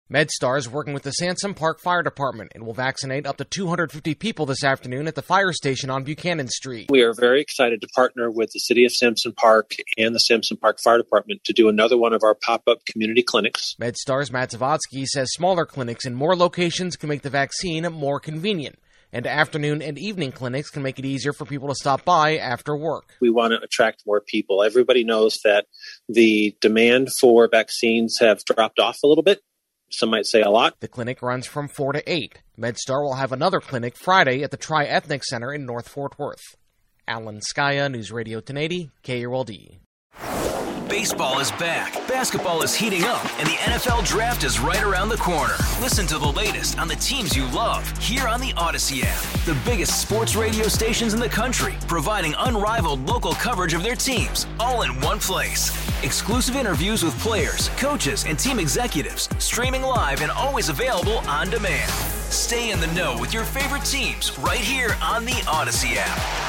MedStar is working with the Sansom Park Fire Department and will vaccinate up to 250 people this afternoon at the fire station on Buchanan Street. We are very excited to partner with the City of Sansom Park and the Sansom Park Fire Department to do another one of our pop-up community clinics. MedStar's Matt Zavodsky says smaller clinics in more locations can make the vaccine more convenient, and afternoon and evening clinics can make it easier for people to stop by after work. We want to attract more people. Everybody knows that the demand for vaccines have dropped off a little bit. Some might say a lot. The clinic runs from 4 to 8. MedStar will have another clinic Friday at the Tri-Ethnic Center in North Fort Worth. Alan Skaya, News Radio 1080, KRLD. Baseball is back, basketball is heating up, and the NFL Draft is right around the corner. Listen to the latest on the teams you love here on the Odyssey app. The biggest sports radio stations in the country, providing unrivaled local coverage of their teams, all in one place. Exclusive interviews with players, coaches, and team executives, streaming live and always available on demand. Stay in the know with your favorite teams right here on the Odyssey app.